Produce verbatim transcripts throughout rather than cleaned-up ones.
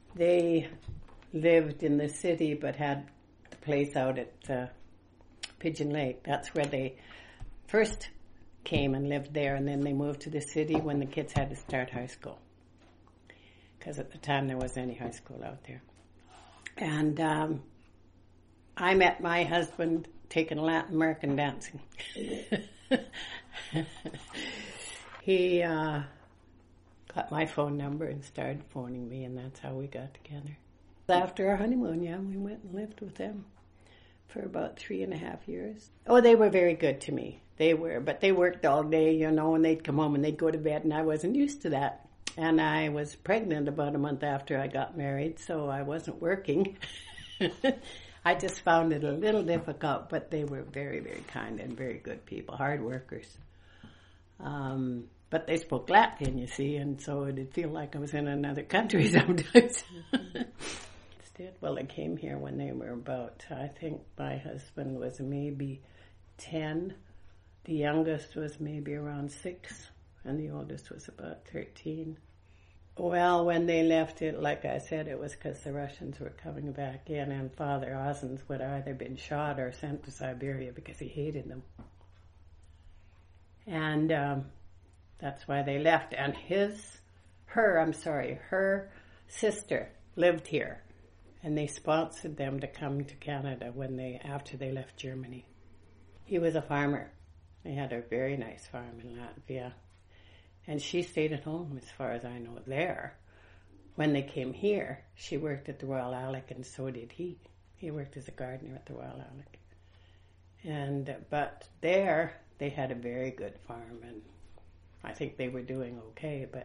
They lived in the city but had the place out at uh, Pigeon Lake. That's where they first came and lived there, and then they moved to the city when the kids had to start high school. Because at the time there wasn't any high school out there. And um, I met my husband taking Latin American dancing. He uh, got my phone number and started phoning me, and that's how we got together. After our honeymoon, yeah, we went and lived with them for about three and a half years. Oh, they were very good to me. They were, but they worked all day, you know, and they'd come home and they'd go to bed, and I wasn't used to that. And I was pregnant about a month after I got married, so I wasn't working. I just found it a little difficult, but they were very, very kind and very good people, hard workers. Um, but they spoke Latvian, you see, and so it'd feel like I was in another country sometimes. Well, I came here when they were about, I think my husband was maybe ten. The youngest was maybe around six, and the oldest was about thirteen. Well, when they left it, like I said, it was because the Russians were coming back in, and Father Ozens would either been shot or sent to Siberia because he hated them. And um, that's why they left. And his, her, I'm sorry, her sister lived here. And they sponsored them to come to Canada when they, after they left Germany. He was a farmer. They had a very nice farm in Latvia. And she stayed at home, as far as I know, there. When they came here, she worked at the Royal Alec, and so did he. He worked as a gardener at the Royal Alec. And, but there, they had a very good farm, and I think they were doing okay, but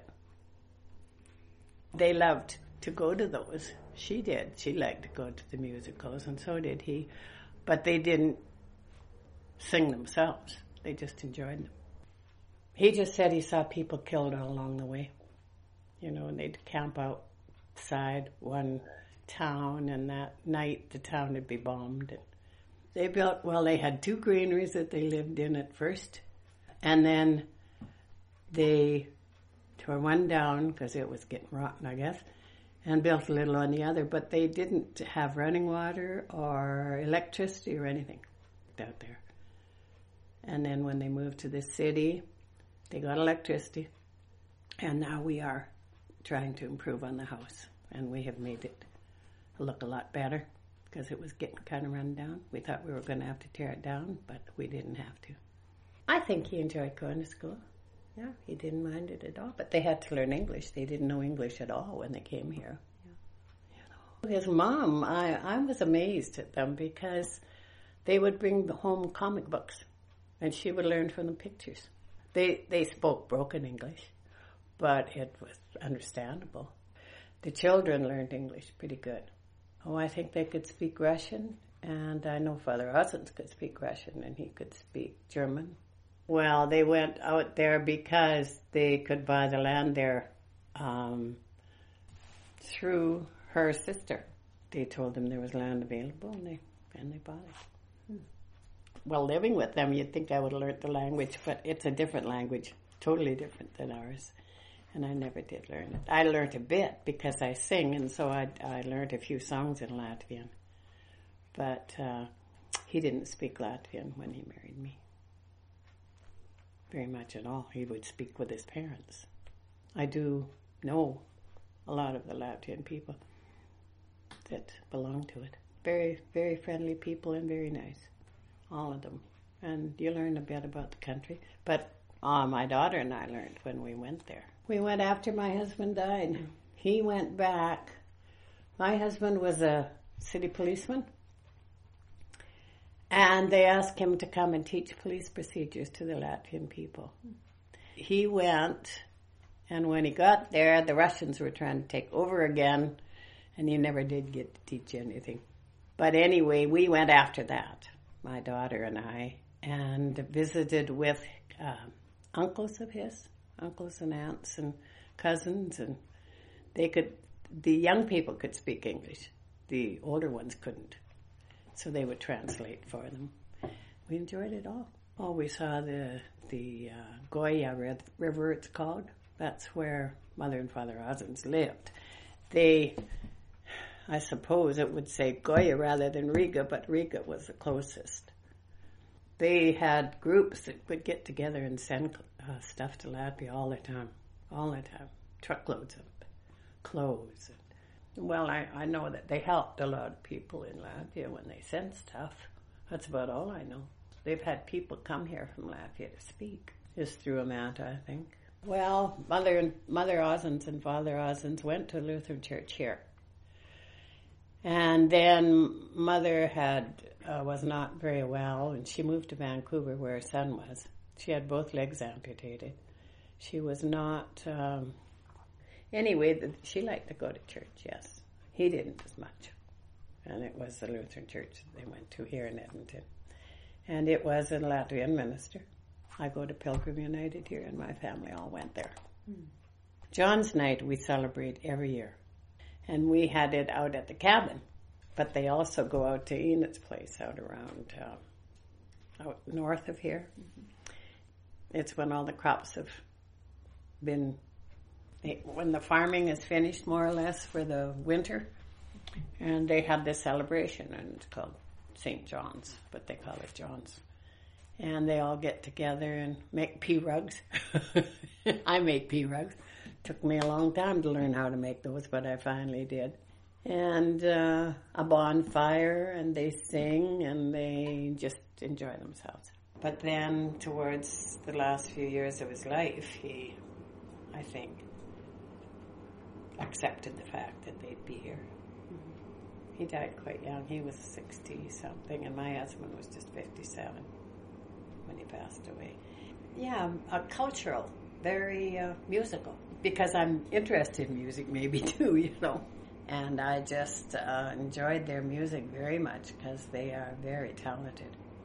they loved to go to those. She did. She liked to go to the musicals, and so did he. But they didn't sing themselves. They just enjoyed them. He just said he saw people killed all along the way. You know, and they'd camp outside one town, and that night the town would be bombed. And they built, well, they had two granaries that they lived in at first, and then they tore one down because it was getting rotten, I guess, and built a little on the other, but they didn't have running water or electricity or anything out there. And then when they moved to the city, they got electricity, and now we are trying to improve on the house, and we have made it look a lot better because it was getting kind of run down. We thought we were going to have to tear it down, but we didn't have to. I think he enjoyed going to school. Yeah, he didn't mind it at all, but they had to learn English. They didn't know English at all when they came here. Yeah. You know. His mom, I, I was amazed at them because they would bring home comic books, and she would learn from the pictures. They they spoke broken English, but it was understandable. The children learned English pretty good. Oh, I think they could speak Russian, and I know Father Ozens could speak Russian, and he could speak German. Well, they went out there because they could buy the land there um, through her sister. They told them there was land available, and they and they bought it. Hmm. Well, living with them, you'd think I would have learned the language, but it's a different language, totally different than ours, and I never did learn it. I learned a bit because I sing, and so I, I learned a few songs in Latvian, but uh, he didn't speak Latvian when he married me. Very much at all. He would speak with his parents. I do know a lot of the Latvian people that belong to it. Very, very friendly people and very nice. All of them. And you learn a bit about the country. But uh, my daughter and I learned when we went there. We went after my husband died. He went back. My husband was a city policeman. And they asked him to come and teach police procedures to the Latvian people. He went, and when he got there, the Russians were trying to take over again, and he never did get to teach anything. But anyway, we went after that, my daughter and I, and visited with um, uncles of his, uncles and aunts and cousins, and they could, the young people could speak English. The older ones couldn't. So they would translate for them. We enjoyed it all. Oh, we saw the the uh, Goya River, it's called. That's where Mother and Father Ozens lived. They I suppose it would say Goya rather than Riga, but Riga was the closest. They had groups that would get together and send uh, stuff to Latvia all the time, all the time, truckloads of clothes. Well, I, I know that they helped a lot of people in Latvia when they sent stuff. That's about all I know. They've had people come here from Latvia to speak, just through Amata, I think. Well, Mother and Mother Osins and Father Osins went to a Lutheran church here. And then Mother had uh, was not very well, and she moved to Vancouver where her son was. She had both legs amputated. She was not... Um, anyway, the, she liked to go to church, yes. He didn't as much. And it was the Lutheran church they went to here in Edmonton. And it was a Latvian minister. I go to Pilgrim United here, and my family all went there. Mm. John's Night we celebrate every year. And we had it out at the cabin. But they also go out to Enid's place out around, uh, out north of here. Mm-hmm. It's when all the crops have been, when the farming is finished more or less for the winter. And they have this celebration, and it's called Saint John's, but they call it John's. And they all get together and make pea rugs. I make pea rugs. Took me a long time to learn how to make those, but I finally did. And uh, a bonfire, and they sing, and they just enjoy themselves. But then, towards the last few years of his life, he, I think, accepted the fact that they'd be here. Mm-hmm. He died quite young. He was sixty-something, and my husband was just fifty-seven when he passed away. Yeah, uh, cultural, very uh, musical, because I'm interested in music maybe too, you know. And I just uh, enjoyed their music very much because they are very talented.